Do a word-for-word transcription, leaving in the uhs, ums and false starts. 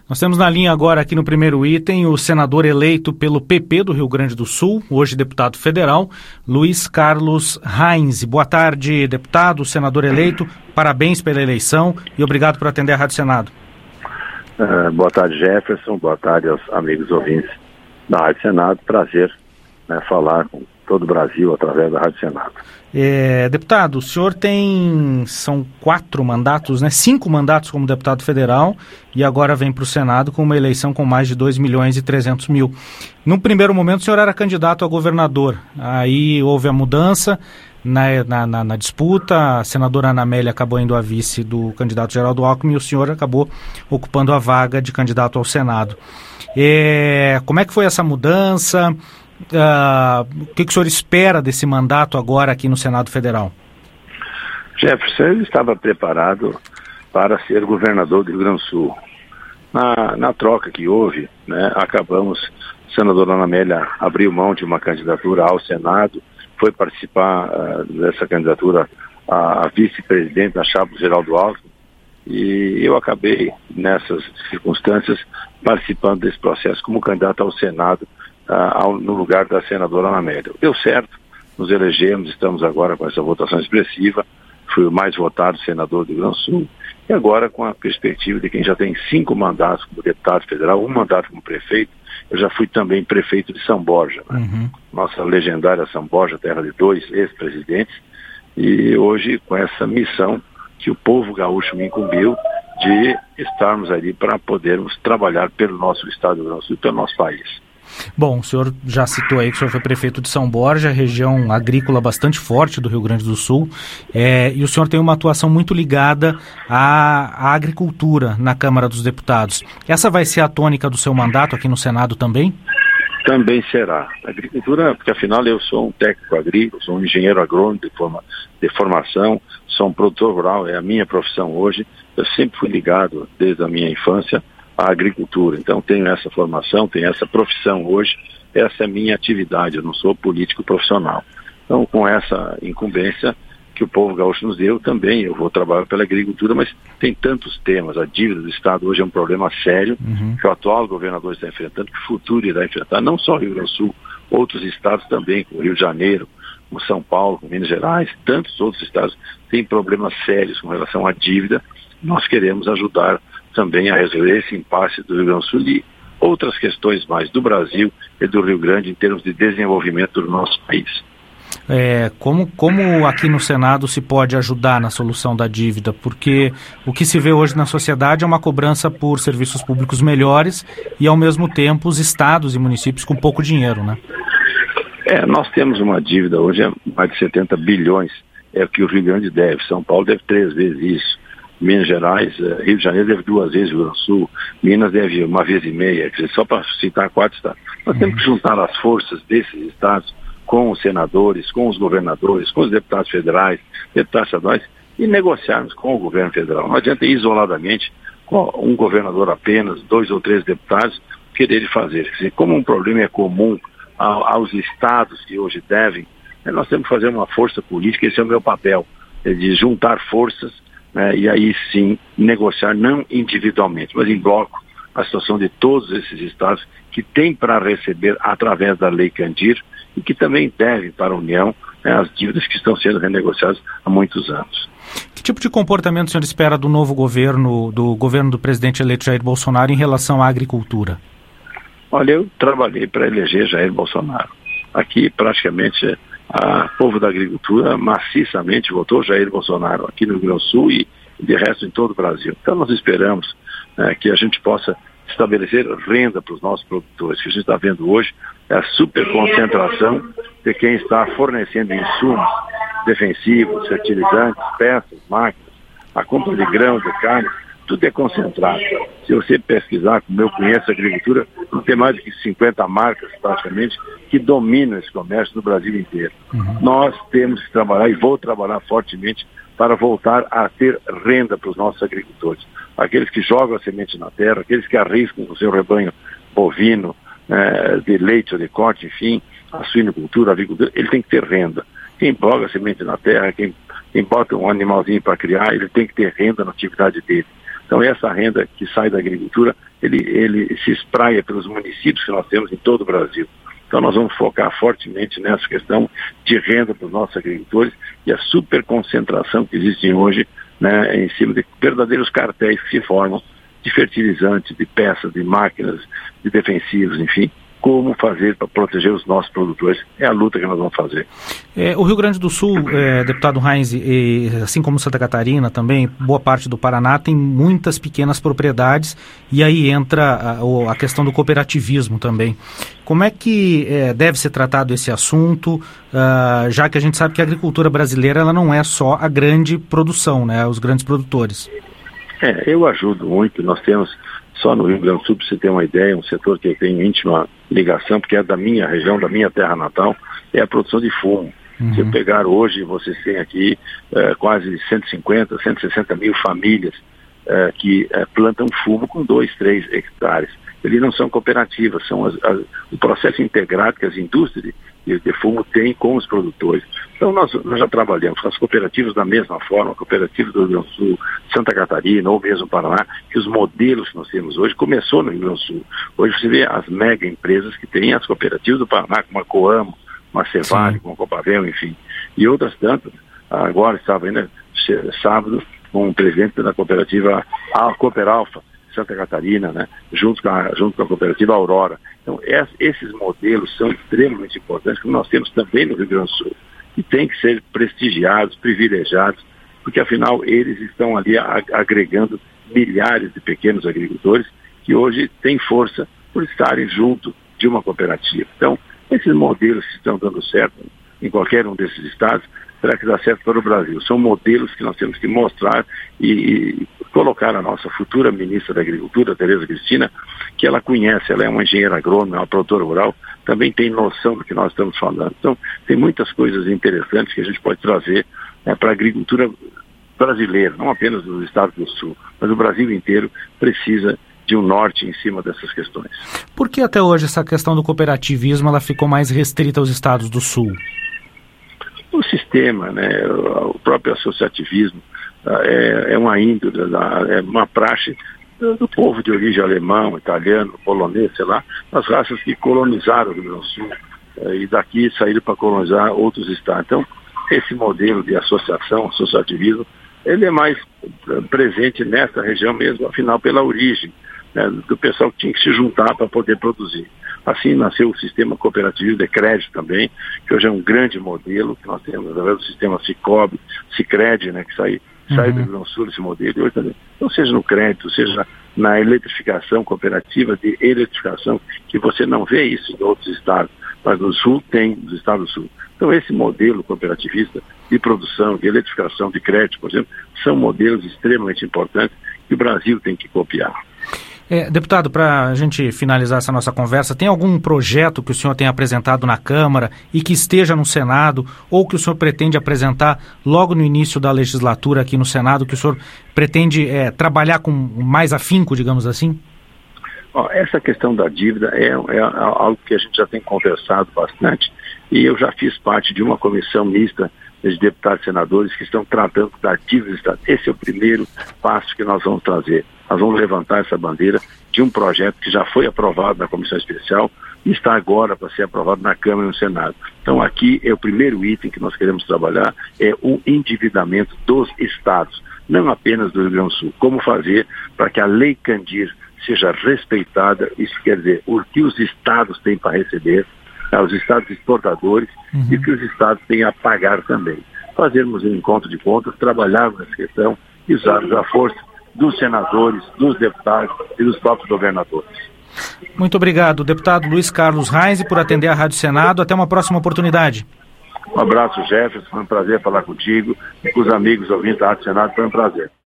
Nós temos na linha agora, aqui no primeiro item, o senador eleito pelo P P do Rio Grande do Sul, hoje deputado federal, Luiz Carlos Rainze. Boa tarde, deputado, senador eleito, parabéns pela eleição e obrigado por atender a Rádio Senado. Uh, boa tarde, Jefferson, boa tarde aos amigos ouvintes da Rádio Senado. Prazer, né, falar com todo o Brasil através da Rádio Senado. É, deputado, o senhor tem, são quatro mandatos, né? Cinco mandatos como deputado federal e agora vem para o Senado com uma eleição com mais de dois milhões e trezentos mil. Num primeiro momento o senhor era candidato a governador, aí houve a mudança na, na, na, na disputa, a senadora Ana Amélia acabou indo a vice do candidato Geraldo Alckmin e o senhor acabou ocupando a vaga de candidato ao Senado. É, como é que foi essa mudança? Uh, o que, que o senhor espera desse mandato agora aqui no Senado Federal? Jefferson, ele estava preparado para ser governador do Rio Grande do Sul. Na, na troca que houve, né, acabamos, a senadora Ana Amélia abriu mão de uma candidatura ao Senado, foi participar uh, dessa candidatura a, a vice-presidente da chapa do Geraldo Alckmin, e eu acabei, nessas circunstâncias, participando desse processo como candidato ao Senado, Uh, ao, no lugar da senadora Ana Amélia. Deu certo, nos elegemos, estamos agora com essa votação expressiva, fui o mais votado senador do Rio Grande do Sul, e agora com a perspectiva de quem já tem cinco mandatos como deputado federal, um mandato como prefeito, eu já fui também prefeito de São Borja, né? Uhum. Nossa legendária São Borja, terra de dois ex-presidentes, e hoje com essa missão que o povo gaúcho me incumbiu de estarmos ali para podermos trabalhar pelo nosso estado do Rio Grande do Sul e pelo nosso país. Bom, o senhor já citou aí que o senhor foi prefeito de São Borja, região agrícola bastante forte do Rio Grande do Sul, é, e o senhor tem uma atuação muito ligada à, à agricultura na Câmara dos Deputados. Essa vai ser a tônica do seu mandato aqui no Senado também? Também será. A agricultura, porque afinal eu sou um técnico agrícola, sou um engenheiro agrônomo de, forma, de formação, sou um produtor rural, é a minha profissão hoje. Eu sempre fui ligado, desde a minha infância, a agricultura. Então tenho essa formação, tenho essa profissão hoje, essa é a minha atividade, eu não sou político profissional. Então com essa incumbência que o povo gaúcho nos deu, também eu vou trabalhar pela agricultura, mas tem tantos temas, a dívida do Estado hoje é um problema sério, uhum. que o atual governador está enfrentando, que o futuro irá enfrentar, não só o Rio Grande do Sul, outros estados também, como o Rio de Janeiro, como São Paulo, como Minas Gerais, tantos outros estados têm problemas sérios com relação à dívida. Nós queremos ajudar também a resolver esse impasse do Rio Grande do Sul e outras questões mais do Brasil e do Rio Grande em termos de desenvolvimento do nosso país. É, como, como aqui no Senado se pode ajudar na solução da dívida? Porque o que se vê hoje na sociedade é uma cobrança por serviços públicos melhores e, ao mesmo tempo, os estados e municípios com pouco dinheiro, né? É, nós temos uma dívida hoje é mais de setenta bilhões, é o que o Rio Grande deve. São Paulo deve três vezes isso. Minas Gerais, Rio de Janeiro deve duas vezes o Rio Grande do Sul, Minas deve uma vez e meia, quer dizer, só para citar quatro estados. Nós uhum. temos que juntar as forças desses estados com os senadores, com os governadores, com os deputados federais, deputados estaduais e negociarmos com o governo federal. Não adianta ir isoladamente com um governador apenas, dois ou três deputados, querer fazer. Quer dizer, como um problema é comum aos estados que hoje devem, nós temos que fazer uma força política, esse é o meu papel, é de juntar forças, né, e aí sim negociar, não individualmente, mas em bloco, a situação de todos esses estados que têm para receber através da Lei Candir e que também devem para a União, né, as dívidas que estão sendo renegociadas há muitos anos. Que tipo de comportamento o senhor espera do novo governo, do governo do presidente eleito Jair Bolsonaro em relação à agricultura? Olha, eu trabalhei para eleger Jair Bolsonaro. Aqui praticamente o povo da agricultura maciçamente votou Jair Bolsonaro aqui no Rio Grande do Sul e de resto em todo o Brasil. Então nós esperamos né, que a gente possa estabelecer renda para os nossos produtores. O que a gente está vendo hoje é a superconcentração de quem está fornecendo insumos defensivos, fertilizantes, peças, máquinas, a compra de grãos, de carne, tudo é concentrado. Se você pesquisar, como eu conheço a agricultura, não tem mais do que cinquenta marcas, praticamente, que dominam esse comércio no Brasil inteiro. Uhum. Nós temos que trabalhar, e vou trabalhar fortemente, para voltar a ter renda para os nossos agricultores. Aqueles que jogam a semente na terra, aqueles que arriscam o seu rebanho bovino, eh, de leite ou de corte, enfim, a suinocultura, a agricultura, ele tem que ter renda. Quem joga a semente na terra, quem, quem bota um animalzinho para criar, ele tem que ter renda na atividade dele. Então essa renda que sai da agricultura, ele, ele se espraia pelos municípios que nós temos em todo o Brasil. Então nós vamos focar fortemente nessa questão de renda para os nossos agricultores e a superconcentração que existe hoje, né, em cima de verdadeiros cartéis que se formam de fertilizantes, de peças, de máquinas, de defensivos, enfim. Como fazer para proteger os nossos produtores. É a luta que nós vamos fazer. É, o Rio Grande do Sul, é, deputado Heinz, e, assim como Santa Catarina também, boa parte do Paraná tem muitas pequenas propriedades e aí entra a, a questão do cooperativismo também. Como é que é, deve ser tratado esse assunto, uh, já que a gente sabe que a agricultura brasileira ela não é só a grande produção, né, os grandes produtores? É, eu ajudo muito, nós temos só no Rio Grande do Sul, para você ter uma ideia, um setor que eu tenho íntima ligação, porque é da minha região, da minha terra natal, é a produção de fumo. Uhum. Se eu pegar hoje, vocês têm aqui eh, quase cento e cinquenta, cento e sessenta mil famílias eh, que eh, plantam fumo com dois, três hectares. Eles não são cooperativas, são as, as, o processo integrado que as indústrias de, de fumo têm com os produtores. Então nós, nós já trabalhamos com as cooperativas da mesma forma, cooperativas do Rio Grande do Sul, Santa Catarina ou mesmo Paraná, que os modelos que nós temos hoje começou no Rio Grande do Sul. Hoje você vê as mega empresas que têm as cooperativas do Paraná, como a Coamo, uma Cevale, como a Copavel, enfim, e outras tantas. Agora estava ainda sábado com o presidente da cooperativa a Cooperalfa, Santa Catarina, né, junto com a, junto com a cooperativa Aurora. Então, esses modelos são extremamente importantes, que nós temos também no Rio Grande do Sul, e tem que ser prestigiados, privilegiados, porque afinal eles estão ali agregando milhares de pequenos agricultores que hoje têm força por estarem junto de uma cooperativa. Então, esses modelos que estão dando certo em qualquer um desses estados, será que dá certo para o Brasil? São modelos que nós temos que mostrar e, e colocar a nossa futura ministra da Agricultura, Tereza Cristina, que ela conhece, ela é uma engenheira agrônoma, é uma produtora rural, também tem noção do que nós estamos falando. Então, tem muitas coisas interessantes que a gente pode trazer, né, para a agricultura brasileira, não apenas dos estados do Sul, mas o Brasil inteiro precisa de um norte em cima dessas questões. Por que até hoje essa questão do cooperativismo ela ficou mais restrita aos estados do Sul? O sistema, né, o próprio associativismo é, é uma índole, é uma praxe do povo de origem alemão, italiano, polonês, sei lá, as raças que colonizaram o Rio Grande do Sul e daqui saíram para colonizar outros estados. Então, esse modelo de associação, associativismo, ele é mais presente nessa região mesmo, afinal, pela origem, né, do pessoal que tinha que se juntar para poder produzir. Assim nasceu o sistema cooperativo de crédito também, que hoje é um grande modelo que nós temos, através do sistema Cicobi, Sicredi, né, que sai, uhum. sai do Rio Grande do Sul esse modelo, e hoje também. Então, seja no crédito, seja na eletrificação cooperativa de eletrificação, que você não vê isso em outros estados, mas no Sul tem, nos estados do Sul. Então, esse modelo cooperativista de produção, de eletrificação, de crédito, por exemplo, são modelos extremamente importantes que o Brasil tem que copiar. É, deputado, para a gente finalizar essa nossa conversa, tem algum projeto que o senhor tenha apresentado na Câmara e que esteja no Senado, ou que o senhor pretende apresentar logo no início da legislatura aqui no Senado, que o senhor pretende é, trabalhar com mais afinco, digamos assim? Ó, essa questão da dívida é, é algo que a gente já tem conversado bastante, e eu já fiz parte de uma comissão mista de deputados e senadores que estão tratando da dívida estatal. Esse é o primeiro passo que nós vamos trazer. Nós vamos levantar essa bandeira de um projeto que já foi aprovado na Comissão Especial e está agora para ser aprovado na Câmara e no Senado. Então aqui é o primeiro item que nós queremos trabalhar, é o endividamento dos estados, não apenas do Rio Grande do Sul. Como fazer para que a Lei Candir seja respeitada, isso quer dizer, o que os estados têm para receber, os estados exportadores, uhum. e que os estados têm a pagar também. Fazermos um encontro de contas, trabalharmos nessa questão e usarmos a força dos senadores, dos deputados e dos próprios governadores. Muito obrigado, deputado Luiz Carlos Heinz, por atender a Rádio Senado. Até uma próxima oportunidade. Um abraço, Jefferson. Foi um prazer falar contigo e com os amigos ouvintes da Rádio Senado. Foi um prazer.